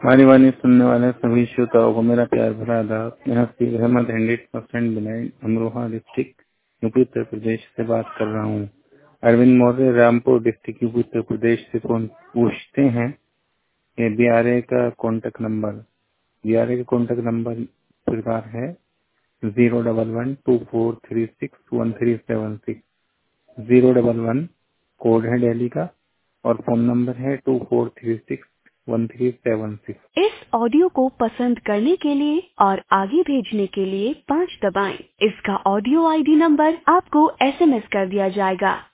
हमारी वाणी सुनने वाले सभी श्रोताओं को मेरा प्यार भरा आदाब। मैं हफीज अहमद 100% बिलाइन अमरोहा डिस्ट्रिक्ट यूपी उत्तर प्रदेश से बात कर रहा हूँ। अरविंद मौर्य रामपुर डिस्ट्रिक्ट यूपी उत्तर प्रदेश से फोन पूछते हैं कि बीआरए का कॉन्टेक्ट नंबर। बीआरए का कॉन्टेक्ट नंबर प्रकार है 01124361376। 011 कोड है दिल्ली का और फोन नंबर है 24361376। इस ऑडियो को पसंद करने के लिए और आगे भेजने के लिए 5 दबाएं। इसका ऑडियो आईडी नंबर आपको एसएमएस कर दिया जाएगा।